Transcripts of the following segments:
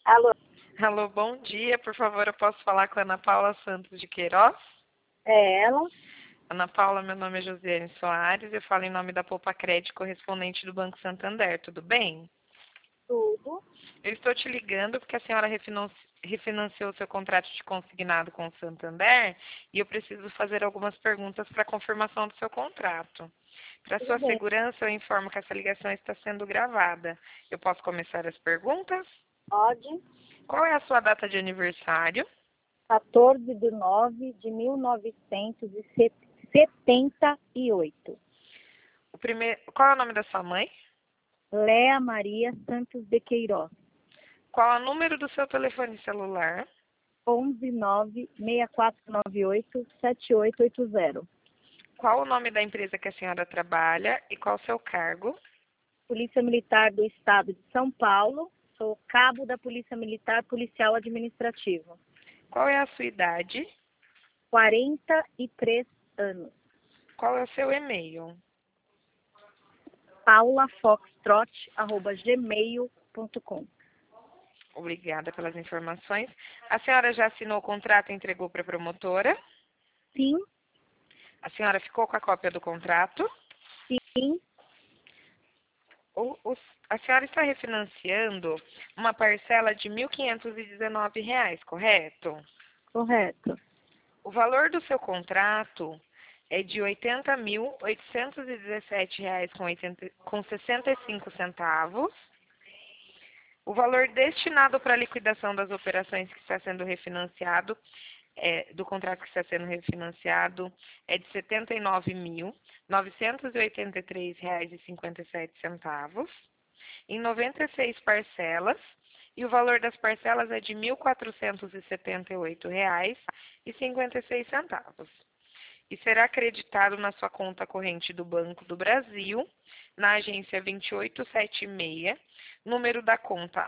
Alô, Alô, bom dia. Por favor, eu posso falar com a Ana Paula Santos de Queiroz? é ela? Ana Paula, meu nome é Josiane Soares. Eu falo em nome da Poupa Crédito, correspondente do Banco Santander. Tudo bem? Tudo. Eu estou te ligando porque a senhora refinanciou seu contrato de consignado com o Santander e eu preciso fazer algumas perguntas para confirmação do seu contrato. Para Tudo sua bem. segurança, eu informo que essa ligação está sendo gravada. Eu posso começar as perguntas? Pode. Qual é a sua data de aniversário? 14/9/1978. Qual é o nome da sua mãe? Léa Maria Santos de Queiroz. Qual é o número do seu telefone celular? 11/9/6498/7880. Qual o nome da empresa que a senhora trabalha e qual o seu cargo? Polícia Militar do Estado de São Paulo. Sou cabo da Polícia Militar Policial Administrativo. Qual é a sua idade? 43 anos. Qual é o seu e-mail? paulafoxtrot@gmail.com. Obrigada pelas informações. A senhora já assinou o contrato e entregou para a promotora? Sim, A senhora ficou com a cópia do contrato? sim, A senhora está refinanciando uma parcela de R$ 1.519, correto? correto. O valor do seu contrato é de R$ 80.817,65. O valor destinado para a liquidação das operações que está sendo refinanciado, do contrato que está sendo refinanciado, é de R$ 79.983,57, em 96 parcelas, e o valor das parcelas é de R$ 1.478,56. E será acreditado na sua conta corrente do Banco do Brasil, na agência 2876, número da conta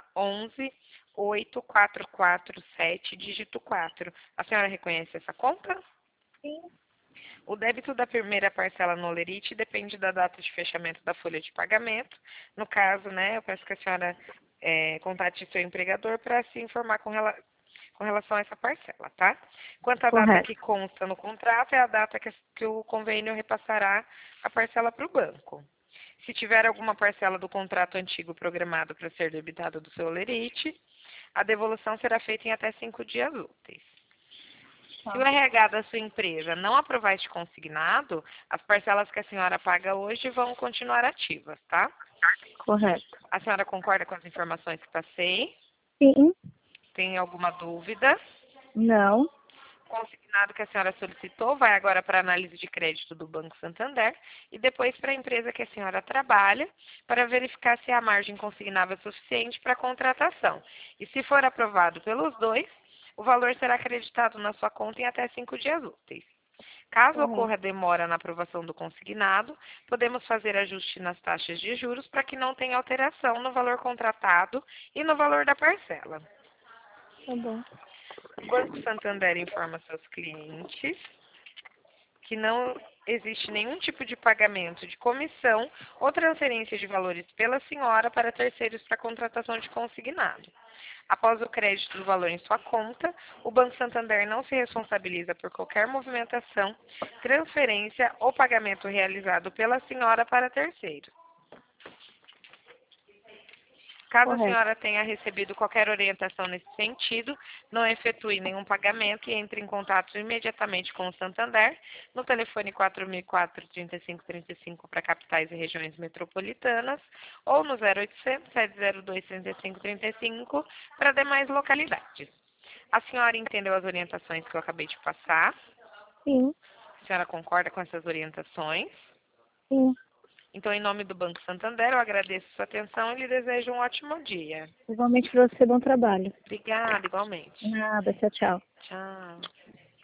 118447, dígito 4. A senhora reconhece essa conta? Sim, O débito da primeira parcela no Olerite depende da data de fechamento da folha de pagamento. No caso, né, eu peço que a senhora contate seu empregador para se informar com relação a essa parcela, tá? Quanto à data correto. que consta no contrato, é a data que o convênio repassará a parcela para o banco. Se tiver alguma parcela do contrato antigo programado para ser debitada do seu Olerite, a devolução será feita em até 5 dias úteis. Se o Tá. RH da sua empresa não aprovar este consignado, as parcelas que a senhora paga hoje vão continuar ativas, tá? Correto. A senhora concorda com as informações que passei? Sim, Tem alguma dúvida? não, O consignado que a senhora solicitou vai agora para a análise de crédito do Banco Santander e depois para a empresa que a senhora trabalha para verificar se a margem consignável é suficiente para a contratação. E se for aprovado pelos dois, o valor será acreditado na sua conta em até 5 dias úteis. Caso correto. ocorra demora na aprovação do consignado, podemos fazer ajuste nas taxas de juros para que não tenha alteração no valor contratado e no valor da parcela. Tá bom. O Banco Santander informa seus clientes que não existe nenhum tipo de pagamento de comissão ou transferência de valores pela senhora para terceiros para contratação de consignado. Após o crédito do valor em sua conta, o Banco Santander não se responsabiliza por qualquer movimentação, transferência ou pagamento realizado pela senhora para terceiros. Caso a Correto. senhora tenha recebido qualquer orientação nesse sentido, não efetue nenhum pagamento e entre em contato imediatamente com o Santander no telefone 4004-3535 para capitais e regiões metropolitanas ou no 0800 702 3535 para demais localidades. A senhora entendeu as orientações que eu acabei de passar? Sim, A senhora concorda com essas orientações? sim. Então, em nome do Banco Santander, eu agradeço sua atenção e lhe desejo um ótimo dia. Igualmente para você, bom trabalho. Obrigada, igualmente. Nada, tchau, tchau. Tchau.